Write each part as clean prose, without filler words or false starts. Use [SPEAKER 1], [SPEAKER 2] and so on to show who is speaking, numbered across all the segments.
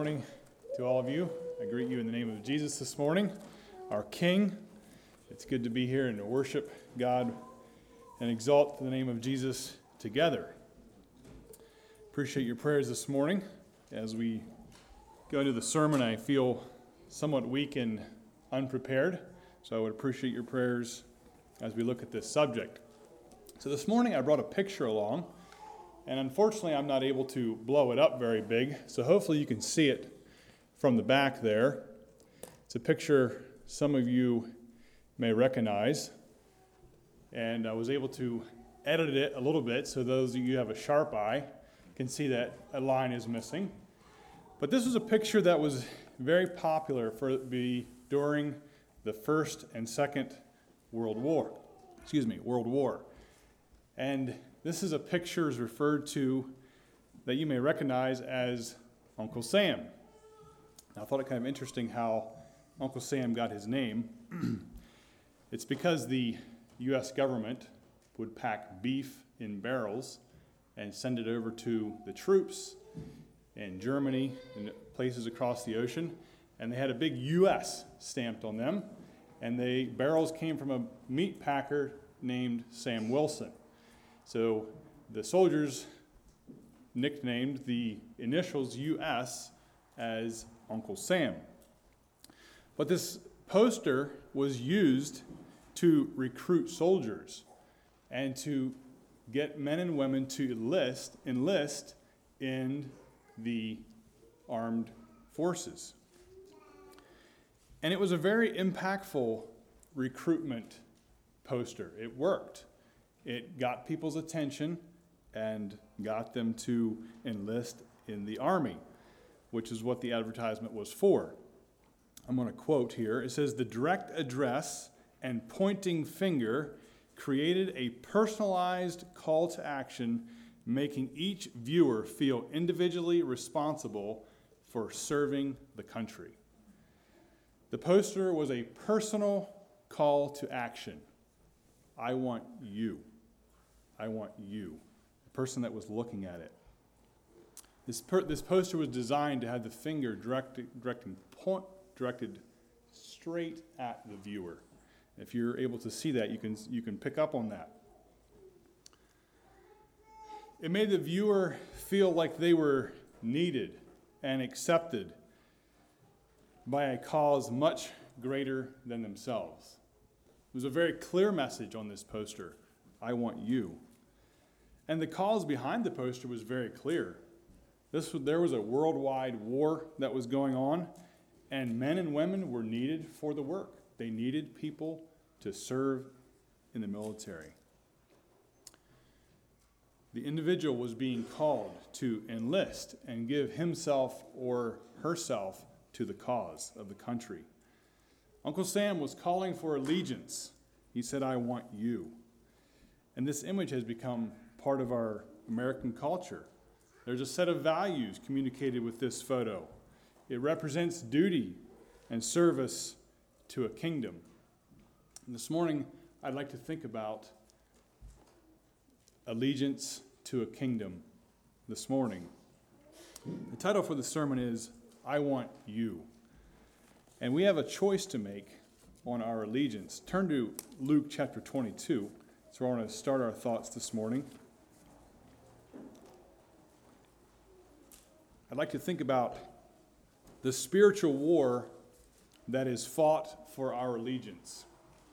[SPEAKER 1] morning to all of you. I greet you in the name of Jesus this morning, our King. It's good to be here and to worship God and exalt the name of Jesus together. Appreciate your prayers this morning. As we go into the sermon, I feel somewhat weak and unprepared, so I would appreciate your prayers as we look at this subject. So this morning I brought a picture along, and unfortunately I'm not able to blow it up very big, so hopefully you can see it from the back there. It's a picture some of you may recognize, and I was able to edit it a little bit so those of you who have a sharp eye can see that a line is missing. But this was a picture that was very popular during the First and Second World War. And this is a picture is referred to that you may recognize as Uncle Sam. Now, I thought it kind of interesting how Uncle Sam got his name. It's because the U.S. government would pack beef in barrels and send it over to the troops in Germany and places across the ocean, and they had a big U.S. stamped on them, and the barrels came from a meat packer named Sam Wilson. So the soldiers nicknamed the initials U.S. as Uncle Sam. But this poster was used to recruit soldiers and to get men and women to enlist in the armed forces. And it was a very impactful recruitment poster. It worked. It got people's attention and got them to enlist in the army, which is what the advertisement was for. I'm going to quote here. It says, "The direct address and pointing finger created a personalized call to action, making each viewer feel individually responsible for serving the country." The poster was a personal call to action. I want you. I want you. The person that was looking at it. This poster was designed to have the finger directed straight at the viewer. If you're able to see that, you can pick up on that. It made the viewer feel like they were needed and accepted by a cause much greater than themselves. It was a very clear message on this poster. I want you. And the cause behind the poster was very clear. There was a worldwide war that was going on, and men and women were needed for the work. They needed people to serve in the military. The individual was being called to enlist and give himself or herself to the cause of the country. Uncle Sam was calling for allegiance. He said, I want you. And this image has become part of our American culture. There's a set of values communicated with this photo. It represents duty and service to a kingdom. And this morning, I'd like to think about allegiance to a kingdom this morning. The title for the sermon is, I Want You. And we have a choice to make on our allegiance. Turn to Luke chapter 22. That's where I want to start our thoughts this morning. I'd like to think about the spiritual war that is fought for our allegiance.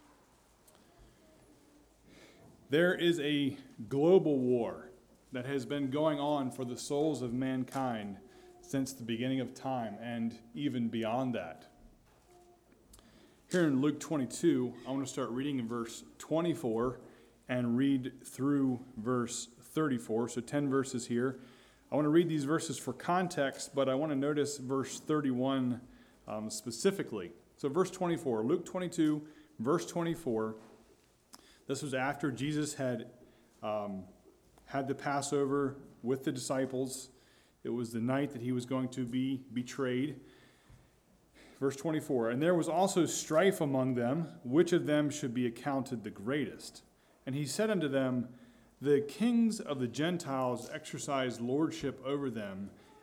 [SPEAKER 1] There is a global war that has been going on for the souls of mankind since the beginning of time and even beyond that. Here in Luke 22, I want to start reading in verse 24 and read through verse 34, so 10 verses here. I want to read these verses for context, but I want to notice verse 31 specifically. So verse 24, Luke 22, verse 24. This was after Jesus had the Passover with the disciples. It was the night that he was going to be betrayed. Verse 24, and there was also strife among them, which of them should be accounted the greatest. And he said unto them, the kings of the Gentiles exercise lordship over them,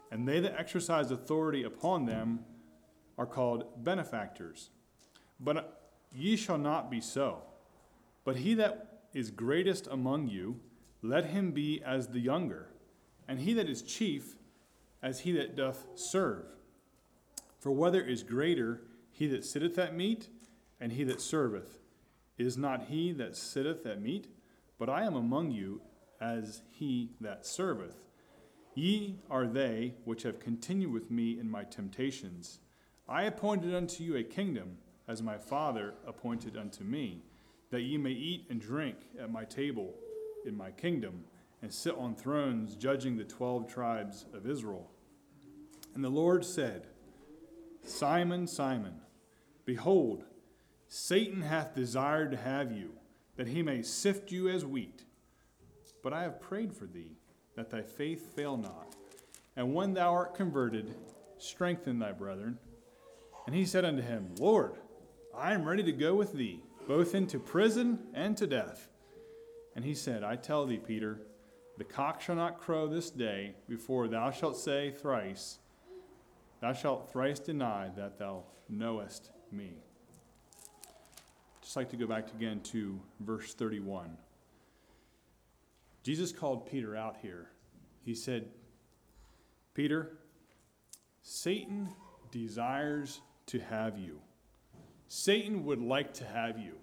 [SPEAKER 1] and they that exercise authority upon them are called benefactors. But ye shall not be so. But he that is greatest among you, let him be as the younger, and he that is chief as he that doth serve. For whether is greater, he that sitteth at meat, and he that serveth? Is not he that sitteth at meat? But I am among you as he that serveth. Ye are they which have continued with me in my temptations. I appointed unto you a kingdom, as my Father appointed unto me, that ye may eat and drink at my table in my kingdom, and sit on thrones judging the 12 tribes of Israel. And the Lord said, Simon, Simon, behold, Satan hath desired to have you, that he may sift you as wheat. But I have prayed for thee, that thy faith fail not. And when thou art converted, strengthen thy brethren. And he said unto him, Lord, I am ready to go with thee, both into prison and to death. And he said, I tell thee, Peter, the cock shall not crow this day before thou shalt say thrice, thou shalt thrice deny that thou knowest me. Just like to go back again to verse 31. Jesus called Peter out here. He said, Peter, Satan desires to have you. Satan would like to have you.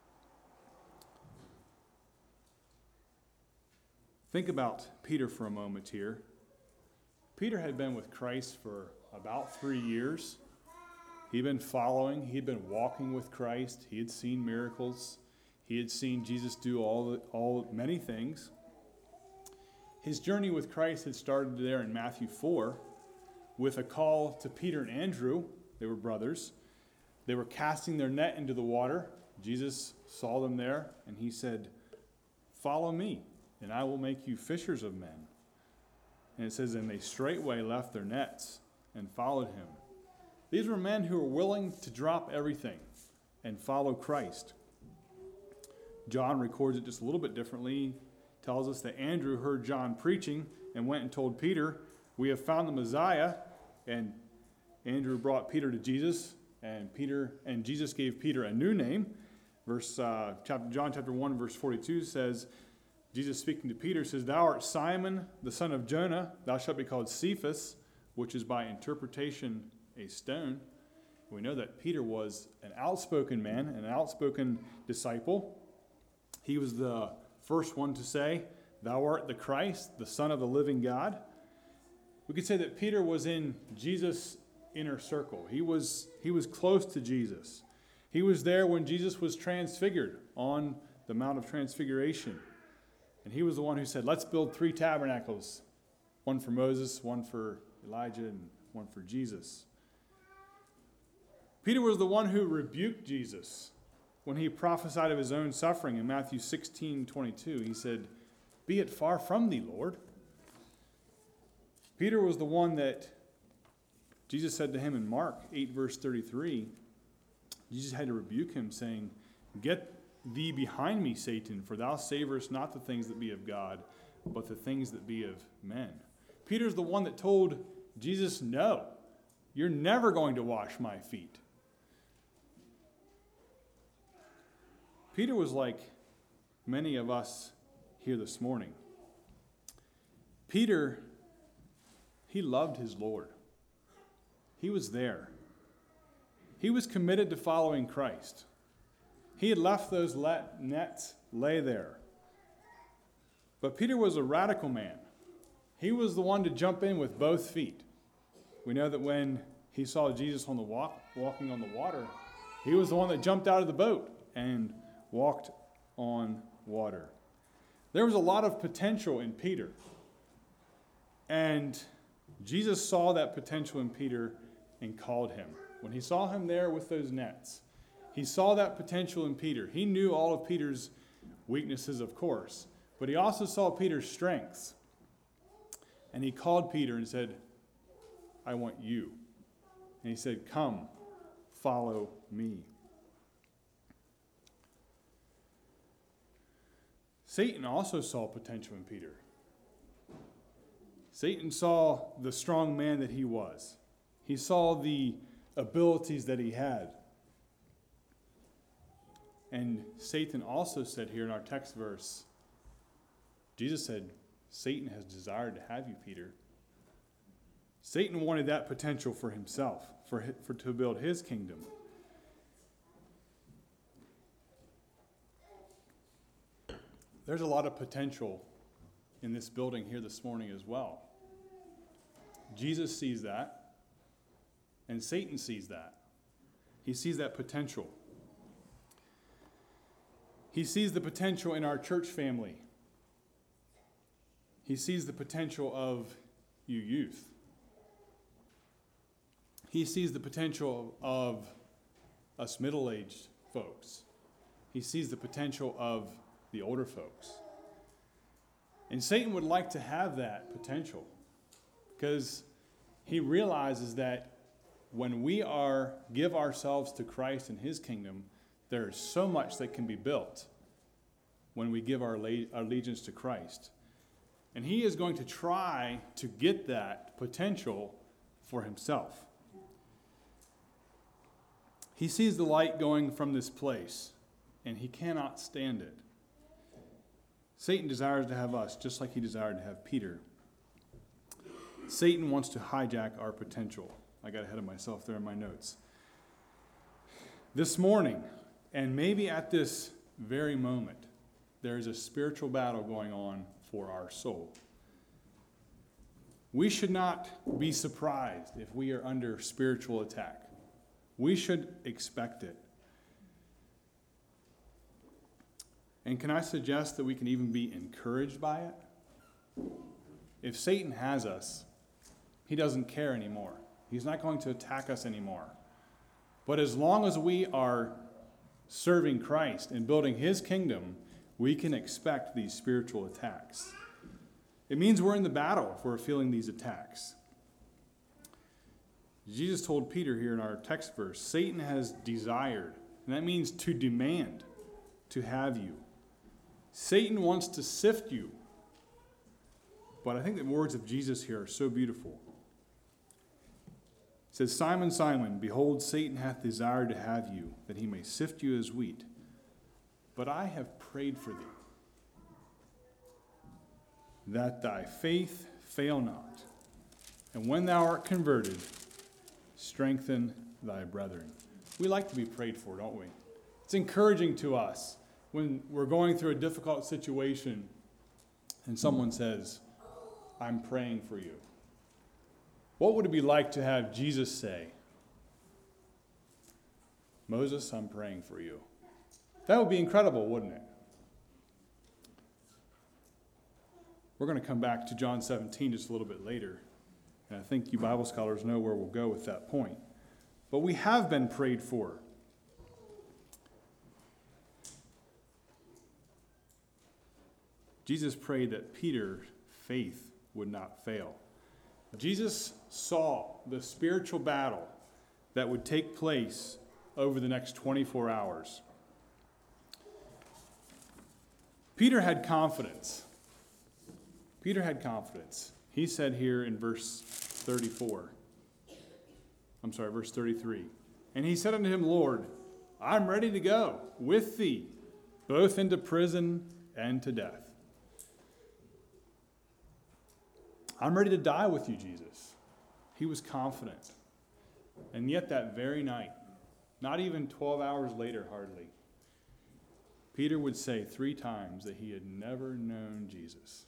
[SPEAKER 1] Think about Peter for a moment here. Peter had been with Christ for about 3 years. He'd been following, he'd been walking with Christ. He had seen miracles. He had seen Jesus do many things. His journey with Christ had started there in Matthew 4 with a call to Peter and Andrew. They were brothers. They were casting their net into the water. Jesus saw them there, and he said, Follow me, and I will make you fishers of men. And it says, and they straightway left their nets and followed him. These were men who were willing to drop everything and follow Christ. John records it just a little bit differently. He tells us that Andrew heard John preaching and went and told Peter, we have found the Messiah. And Andrew brought Peter to Jesus, and Jesus gave Peter a new name. John chapter 1, verse 42 says, Jesus speaking to Peter says, Thou art Simon, the son of Jonah. Thou shalt be called Cephas, which is by interpretation a stone. We know that Peter was an outspoken man, an outspoken disciple. He was the first one to say, Thou art the Christ, the Son of the living God. We could say that Peter was in Jesus' inner circle. He was close to Jesus. He was there when Jesus was transfigured on the Mount of Transfiguration. And he was the one who said, let's build 3 tabernacles, one for Moses, one for Elijah, and one for Jesus. Peter was the one who rebuked Jesus when he prophesied of his own suffering in Matthew 16:22. He said, Be it far from thee, Lord. Peter was the one that Jesus said to him in Mark 8, verse 33, Jesus had to rebuke him, saying, Get thee behind me, Satan, for thou savorest not the things that be of God, but the things that be of men. Peter's the one that told Jesus, no, you're never going to wash my feet. Peter was like many of us here this morning. Peter, he loved his Lord. He was there. He was committed to following Christ. He had left those nets lay there. But Peter was a radical man. He was the one to jump in with both feet. We know that when he saw Jesus on the walking on the water, he was the one that jumped out of the boat and walked on water. There was a lot of potential in Peter. And Jesus saw that potential in Peter and called him. When he saw him there with those nets, he saw that potential in Peter. He knew all of Peter's weaknesses, of course, but he also saw Peter's strengths. And he called Peter and said, I want you. And he said, come, follow me. Satan also saw potential in Peter. Satan saw the strong man that he was. He saw the abilities that he had. And Satan also said here in our text verse, Jesus said, Satan has desired to have you, Peter. Satan wanted that potential for himself, to build his kingdom. There's a lot of potential in this building here this morning as well. Jesus sees that, and Satan sees that. He sees that potential. He sees the potential in our church family. He sees the potential of you youth. He sees the potential of us middle-aged folks. He sees the potential of the older folks. And Satan would like to have that potential because he realizes that when we give ourselves to Christ and his kingdom, there is so much that can be built when we give our allegiance to Christ. And he is going to try to get that potential for himself. He sees the light going from this place, and he cannot stand it. Satan desires to have us just like he desired to have Peter. Satan wants to hijack our potential. I got ahead of myself there in my notes. This morning, and maybe at this very moment, there is a spiritual battle going on for our soul. We should not be surprised if we are under spiritual attack. We should expect it. And can I suggest that we can even be encouraged by it? If Satan has us, he doesn't care anymore. He's not going to attack us anymore. But as long as we are serving Christ and building his kingdom, we can expect these spiritual attacks. It means we're in the battle if we're feeling these attacks. Jesus told Peter here in our text verse, Satan has desired, and that means to demand, to have you. Satan wants to sift you. But I think the words of Jesus here are so beautiful. It says, Simon, Simon, behold, Satan hath desired to have you, that he may sift you as wheat. But I have prayed for thee, that thy faith fail not. And when thou art converted, strengthen thy brethren. We like to be prayed for, don't we? It's encouraging to us when we're going through a difficult situation and someone says, I'm praying for you. What would it be like to have Jesus say, Moses, I'm praying for you? That would be incredible, wouldn't it? We're going to come back to John 17 just a little bit later. And I think you Bible scholars know where we'll go with that point. But we have been prayed for. Jesus prayed that Peter's faith would not fail. Jesus saw the spiritual battle that would take place over the next 24 hours. Peter had confidence. He said here in verse 33, and he said unto him, Lord, I'm ready to go with thee, both into prison and to death. I'm ready to die with you, Jesus. He was confident. And yet that very night, not even 12 hours later hardly, Peter would say 3 times that he had never known Jesus.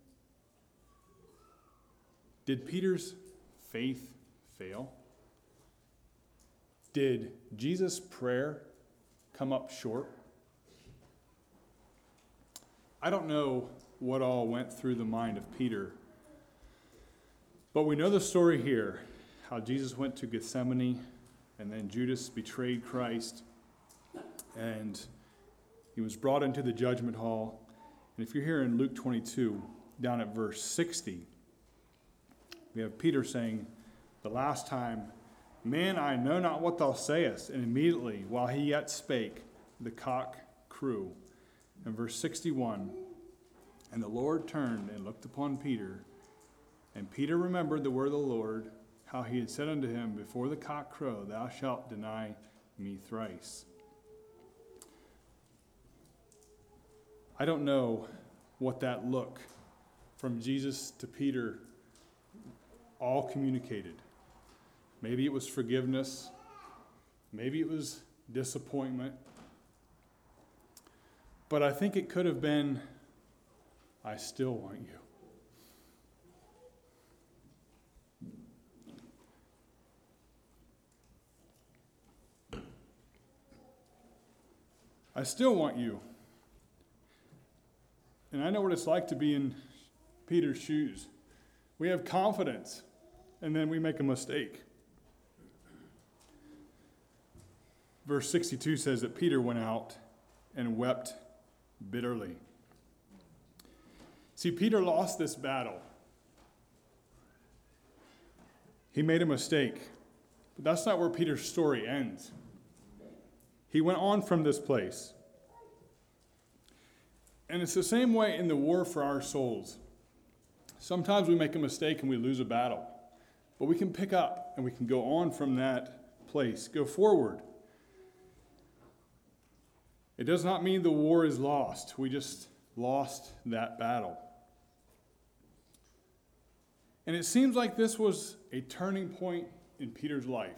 [SPEAKER 1] Did Peter's faith fail? Did Jesus' prayer come up short? I don't know what all went through the mind of Peter, but we know the story here, how Jesus went to Gethsemane, and then Judas betrayed Christ, and he was brought into the judgment hall. And if you're here in Luke 22, down at verse 60, we have Peter saying, the last time, Man, I know not what thou sayest. And immediately, while he yet spake, the cock crew. And verse 61, And the Lord turned and looked upon Peter, And Peter remembered the word of the Lord, how he had said unto him, Before the cock crow, thou shalt deny me thrice. I don't know what that look from Jesus to Peter all communicated. Maybe it was forgiveness. Maybe it was disappointment. But I think it could have been, I still want you. I still want you. And I know what it's like to be in Peter's shoes. We have confidence, and then we make a mistake. Verse 62 says that Peter went out and wept bitterly. See, Peter lost this battle. He made a mistake. But that's not where Peter's story ends. He went on from this place. And it's the same way in the war for our souls. Sometimes we make a mistake and we lose a battle. But we can pick up and we can go on from that place, go forward. It does not mean the war is lost. We just lost that battle. And it seems like this was a turning point in Peter's life.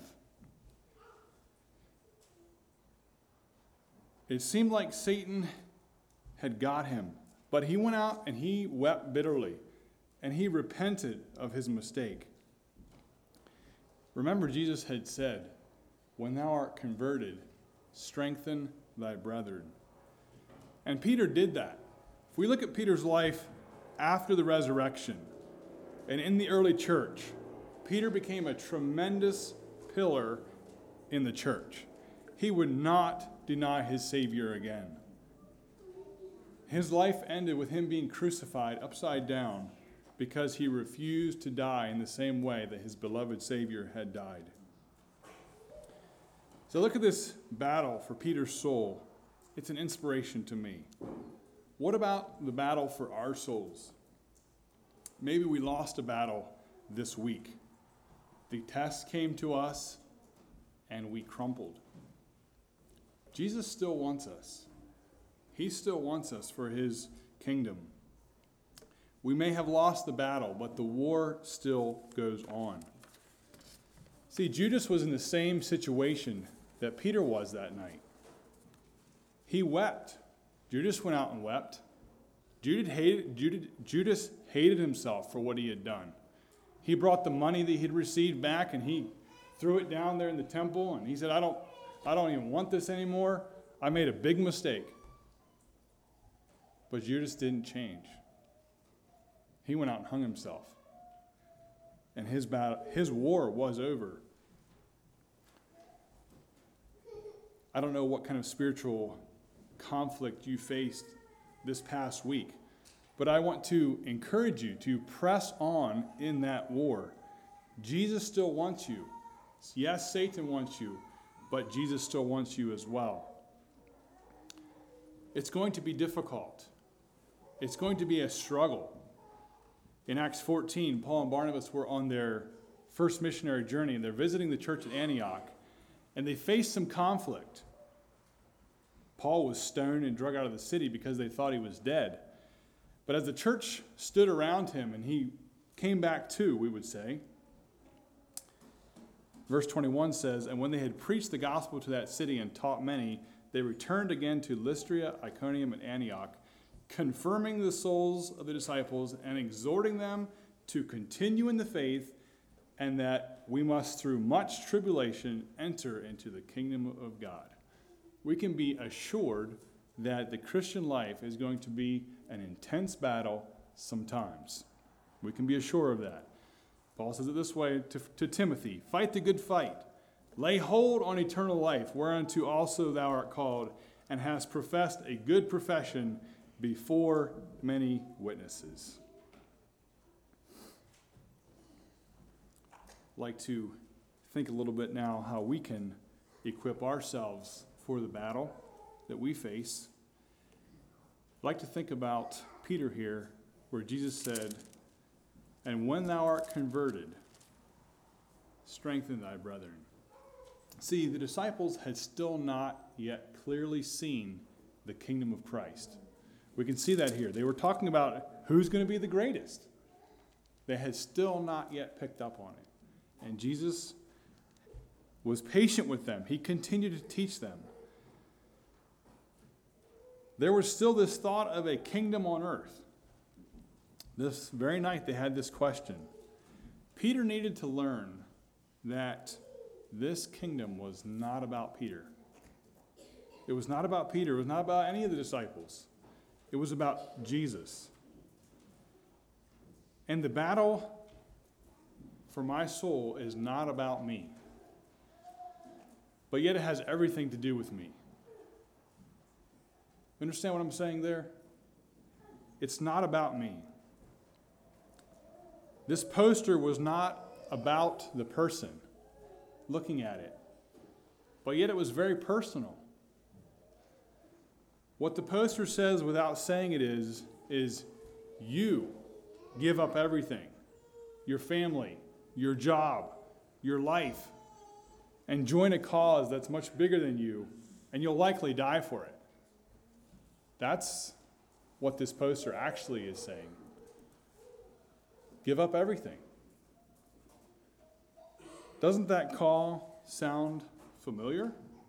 [SPEAKER 1] It seemed like Satan had got him, but he went out and he wept bitterly, and he repented of his mistake. Remember, Jesus had said, when thou art converted, strengthen thy brethren. And Peter did that. If we look at Peter's life after the resurrection and in the early church, Peter became a tremendous pillar in the church. He would not deny his Savior again. His life ended with him being crucified upside down because he refused to die in the same way that his beloved Savior had died. So look at this battle for Peter's soul. It's an inspiration to me. What about the battle for our souls? Maybe we lost a battle this week. The test came to us and we crumpled. Jesus still wants us. He still wants us for his kingdom. We may have lost the battle, but the war still goes on. See, Judas was in the same situation that Peter was that night. He wept. Judas went out and wept. Judas hated himself for what he had done. He brought the money that he had received back and he threw it down there in the temple, and he said, I don't even want this anymore. I made a big mistake. But Judas didn't change. He went out and hung himself. And his war was over. I don't know what kind of spiritual conflict you faced this past week, but I want to encourage you to press on in that war. Jesus still wants you. Yes, Satan wants you, but Jesus still wants you as well. It's going to be difficult. It's going to be a struggle. In Acts 14, Paul and Barnabas were on their first missionary journey, and they're visiting the church at Antioch, and they faced some conflict. Paul was stoned and dragged out of the city because they thought he was dead. But as the church stood around him and he came back to, we would say, verse 21 says, and when they had preached the gospel to that city and taught many, they returned again to Lystra, Iconium, and Antioch, confirming the souls of the disciples and exhorting them to continue in the faith, and that we must through much tribulation enter into the kingdom of God. We can be assured that the Christian life is going to be an intense battle sometimes. We can be assured of that. Paul says it this way to Timothy, fight the good fight. Lay hold on eternal life, whereunto also thou art called, and hast professed a good profession before many witnesses. I'd like to think a little bit now how we can equip ourselves for the battle that we face. I'd like to think about Peter here, where Jesus said, And when thou art converted, strengthen thy brethren. See, the disciples had still not yet clearly seen the kingdom of Christ. We can see that here. They were talking about who's going to be the greatest. They had still not yet picked up on it. And Jesus was patient with them. He continued to teach them. There was still this thought of a kingdom on earth. This very night they had this question. Peter needed to learn that this kingdom was not about Peter. It was not about Peter. It was not about any of the disciples. It was about Jesus. And the battle for my soul is not about me. But yet it has everything to do with me. Understand what I'm saying there? It's not about me. This poster was not about the person looking at it, but yet it was very personal. What the poster says without saying it is you give up everything, your family, your job, your life, and join a cause that's much bigger than you, and you'll likely die for it. That's what this poster actually is saying. Give up everything. Doesn't that call sound familiar?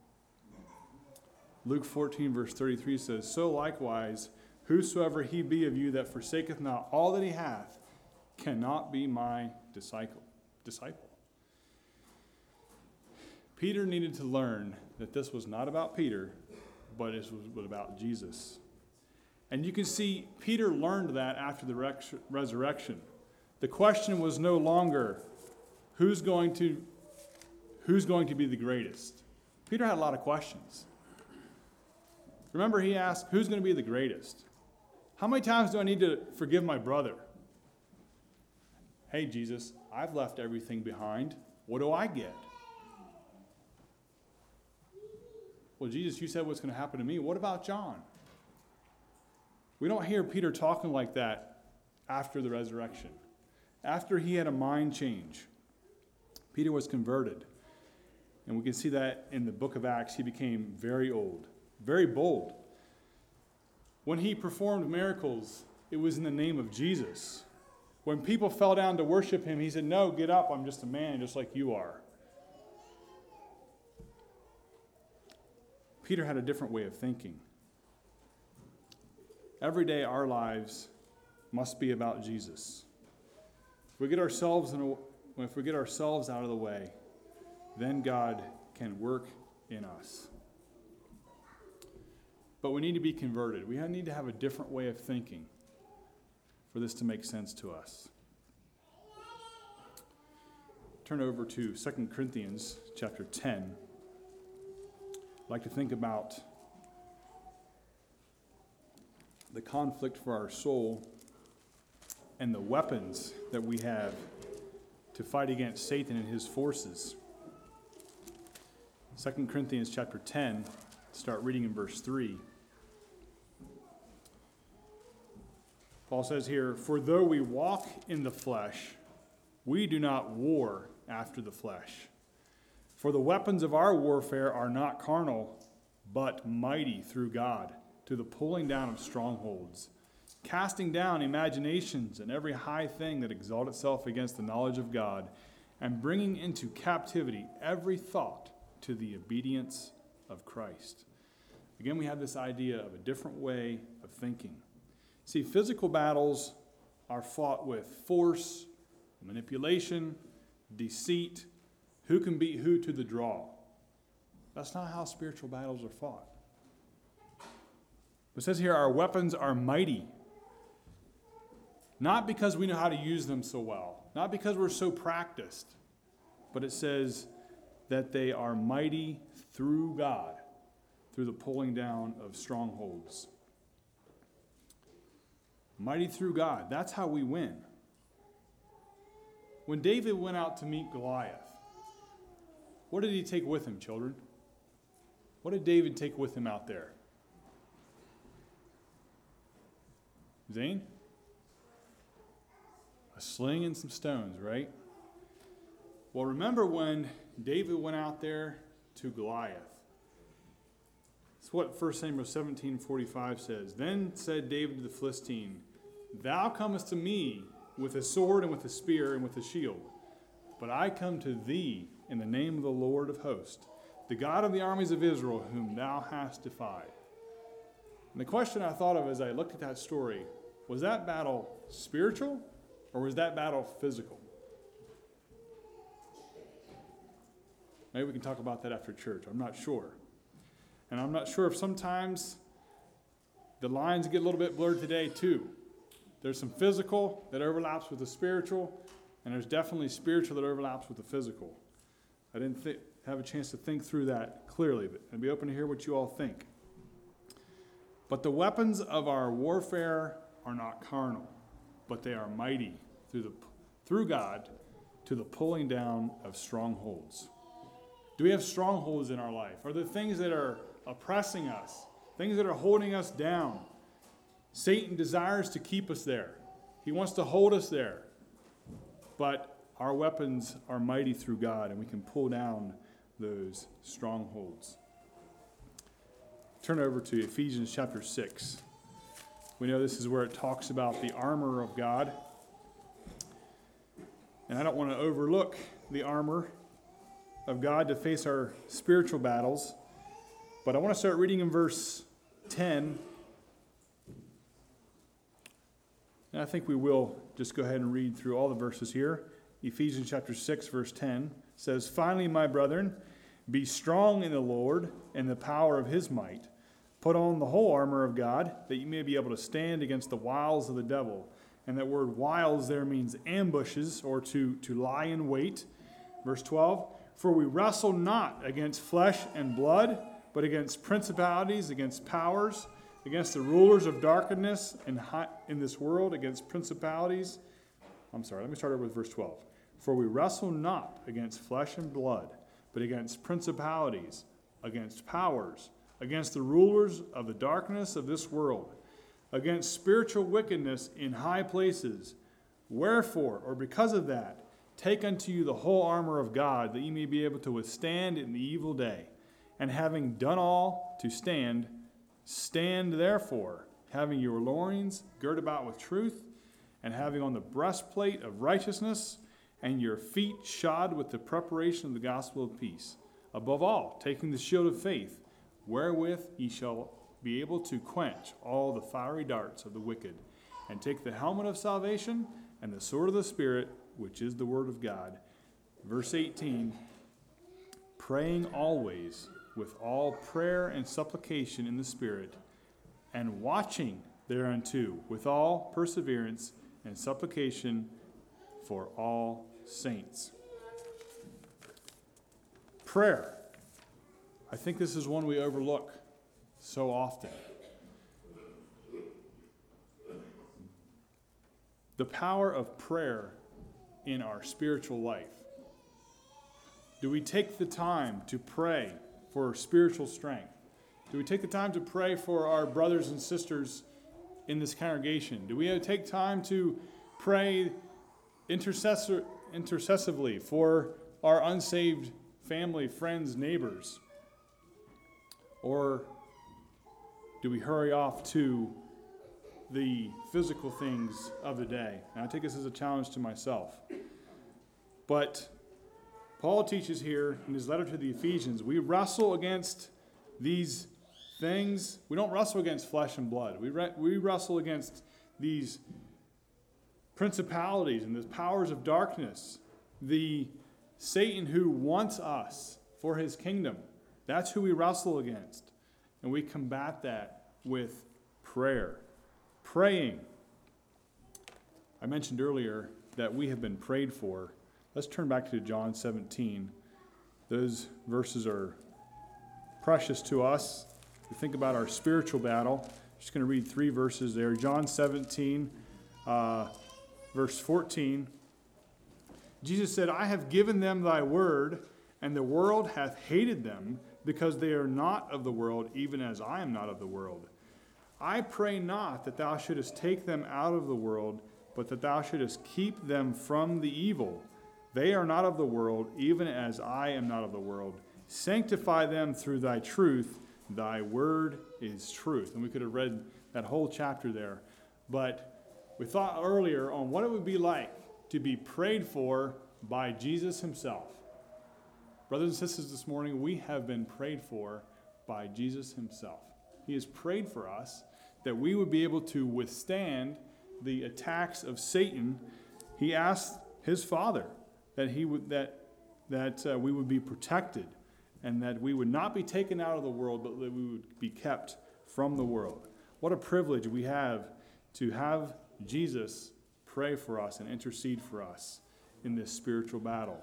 [SPEAKER 1] Luke 14, verse 33 says, So likewise, whosoever he be of you that forsaketh not all that he hath, cannot be my disciple. Peter needed to learn that this was not about Peter, but it was about Jesus. And you can see Peter learned that after the resurrection. The question was no longer, who's going to be the greatest? Peter had a lot of questions. Remember, he asked, who's going to be the greatest? How many times do I need to forgive my brother? Hey, Jesus, I've left everything behind. What do I get? Well, Jesus, you said what's going to happen to me. What about John? We don't hear Peter talking like that after the resurrection. After he had a mind change, Peter was converted. And we can see that in the book of Acts. He became very old, very bold. When he performed miracles, it was in the name of Jesus. When people fell down to worship him, he said, No, get up, I'm just a man, just like you are. Peter had a different way of thinking. Every day our lives must be about Jesus. If we get ourselves out of the way, then God can work in us. But we need to be converted. We need to have a different way of thinking for this to make sense to us. Turn over to 2 Corinthians chapter 10. I'd like to think about the conflict for our soul and the weapons that we have to fight against Satan and his forces. 2 Corinthians chapter 10, start reading in verse 3. Paul says here, For though we walk in the flesh, we do not war after the flesh. For the weapons of our warfare are not carnal, but mighty through God, to the pulling down of strongholds, casting down imaginations and every high thing that exalts itself against the knowledge of God, and bringing into captivity every thought to the obedience of Christ. Again, we have this idea of a different way of thinking. See, physical battles are fought with force, manipulation, deceit, who can beat who to the draw. That's not how spiritual battles are fought. It says here, our weapons are mighty. Not because we know how to use them so well, not because we're so practiced, but it says that they are mighty through God, through the pulling down of strongholds. Mighty through God. That's how we win. When David went out to meet Goliath, what did he take with him, children? What did David take with him out there? Zane? A sling and some stones, right? Well, remember when David went out there to Goliath. It's what 1 Samuel 17:45 says. Then said David to the Philistine, Thou comest to me with a sword and with a spear and with a shield. But I come to thee in the name of the Lord of hosts, the God of the armies of Israel, whom thou hast defied. And the question I thought of as I looked at that story, was that battle spiritual or was that battle physical? Maybe we can talk about that after church. I'm not sure. And I'm not sure if sometimes the lines get a little bit blurred today too. There's some physical that overlaps with the spiritual, and there's definitely spiritual that overlaps with the physical. I didn't have a chance to think through that clearly, but I'd be open to hear what you all think. But the weapons of our warfare are not carnal, but they are mighty through God to the pulling down of strongholds. Do we have strongholds in our life? Are there things that are oppressing us, things that are holding us down? Satan desires to keep us there. He wants to hold us there. But our weapons are mighty through God, and we can pull down those strongholds. Turn over to Ephesians chapter 6. We know this is where it talks about the armor of God. And I don't want to overlook the armor of God to face our spiritual battles. But I want to start reading in verse 10. And I think we will just go ahead and read through all the verses here. Ephesians chapter 6, verse 10 says, Finally, my brethren, be strong in the Lord and the power of his might. Put on the whole armor of God, that you may be able to stand against the wiles of the devil. And that word wiles there means ambushes, or to lie in wait. Verse 12, For we wrestle not against flesh and blood, but against principalities, against powers, against the rulers of darkness in this world, against principalities. Let me start over with verse 12. For we wrestle not against flesh and blood, but against principalities, against powers, against the rulers of the darkness of this world, against spiritual wickedness in high places. Wherefore, or because of that, take unto you the whole armor of God, that ye may be able to withstand in the evil day. And having done all to stand, stand therefore, having your loins girt about with truth, and having on the breastplate of righteousness, and your feet shod with the preparation of the gospel of peace. Above all, taking the shield of faith, wherewith ye shall be able to quench all the fiery darts of the wicked, and take the helmet of salvation and the sword of the Spirit, which is the word of God. Verse 18, praying always with all prayer and supplication in the Spirit, and watching thereunto with all perseverance and supplication for all saints. Prayer. I think this is one we overlook so often. The power of prayer in our spiritual life. Do we take the time to pray for spiritual strength? Do we take the time to pray for our brothers and sisters in this congregation? Do we take time to pray intercessively for our unsaved family, friends, neighbors? Or do we hurry off to the physical things of the day? And I take this as a challenge to myself. But Paul teaches here in his letter to the Ephesians, we wrestle against these things. We don't wrestle against flesh and blood. We wrestle against these principalities and the powers of darkness, the Satan who wants us for his kingdom. That's who we wrestle against. And we combat that with prayer. Praying. I mentioned earlier that we have been prayed for. Let's turn back to John 17. Those verses are precious to us. We think about our spiritual battle. I'm just going to read 3 verses there. John 17, verse 14. Jesus said, I have given them thy word, and the world hath hated them, because they are not of the world, even as I am not of the world. I pray not that thou shouldest take them out of the world, but that thou shouldest keep them from the evil. They are not of the world, even as I am not of the world. Sanctify them through thy truth. Thy word is truth. And we could have read that whole chapter there. But we thought earlier on what it would be like to be prayed for by Jesus himself. Brothers and sisters, this morning we have been prayed for by Jesus himself. He has prayed for us that we would be able to withstand the attacks of Satan. He asked his Father that we would be protected and that we would not be taken out of the world, but that we would be kept from the world. What a privilege we have to have Jesus pray for us and intercede for us in this spiritual battle.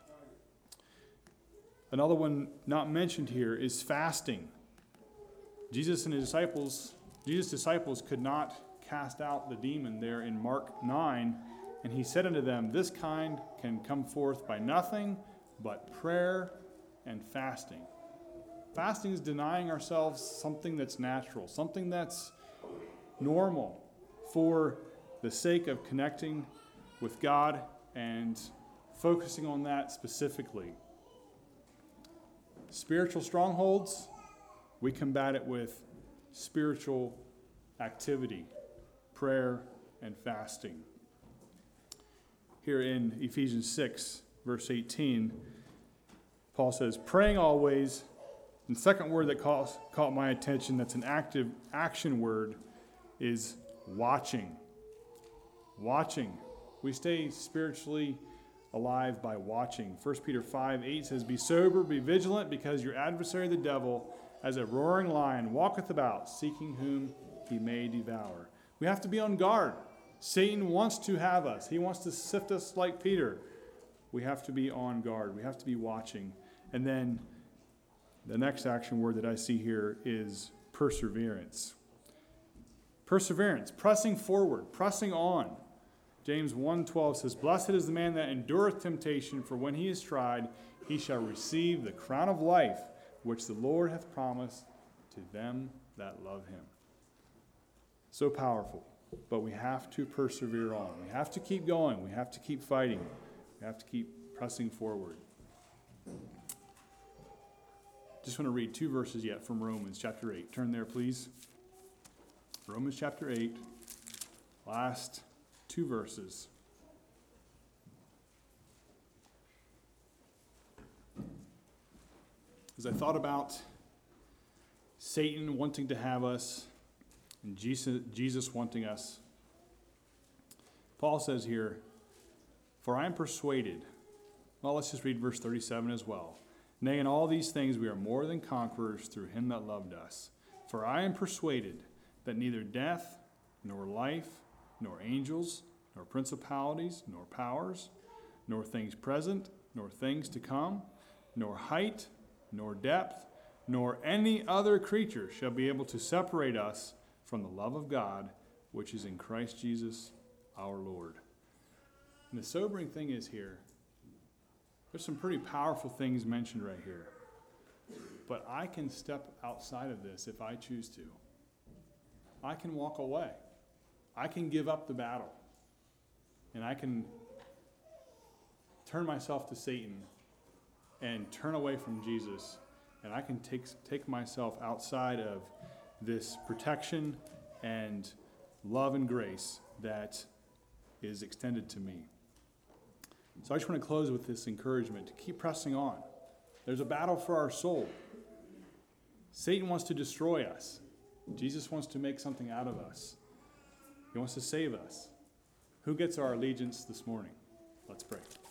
[SPEAKER 1] Another one not mentioned here is fasting. Jesus' disciples could not cast out the demon there in Mark 9, and he said unto them, this kind can come forth by nothing but prayer and fasting. Fasting is denying ourselves something that's natural, something that's normal for the sake of connecting with God and focusing on that specifically. Spiritual strongholds, we combat it with spiritual activity, prayer, and fasting. Here in Ephesians 6, verse 18, Paul says, praying always. And the second word that caught my attention, that's an active action word, is watching. Watching. We stay spiritually alive by watching. 1 Peter 5:8 says, be sober, be vigilant, because your adversary the devil, as a roaring lion, walketh about, seeking whom he may devour. We have to be on guard. Satan wants to have us. He wants to sift us like Peter. We have to be on guard. We have to be watching. And then the next action word that I see here is perseverance. Perseverance, pressing forward, pressing on. James 1:12 says, blessed is the man that endureth temptation, for when he is tried, he shall receive the crown of life, which the Lord hath promised to them that love him. So powerful, but we have to persevere on. We have to keep going. We have to keep fighting. We have to keep pressing forward. Just want to read 2 verses yet from Romans chapter 8. Turn there, please. Romans chapter 8, last 2 verses. As I thought about Satan wanting to have us and Jesus wanting us, Paul says here, for I am persuaded. Well, let's just read verse 37 as well. Nay, in all these things we are more than conquerors through him that loved us. For I am persuaded that neither death, nor life, nor angels, nor principalities, nor powers, nor things present, nor things to come, nor height, nor depth, nor any other creature shall be able to separate us from the love of God, which is in Christ Jesus our Lord. And the sobering thing is here, there's some pretty powerful things mentioned right here. But I can step outside of this if I choose to. I can walk away. I can give up the battle. And I can turn myself to Satan and turn away from Jesus. And I can take myself outside of this protection and love and grace that is extended to me. So I just want to close with this encouragement to keep pressing on. There's a battle for our soul. Satan wants to destroy us. Jesus wants to make something out of us. He wants to save us. Who gets our allegiance this morning? Let's pray.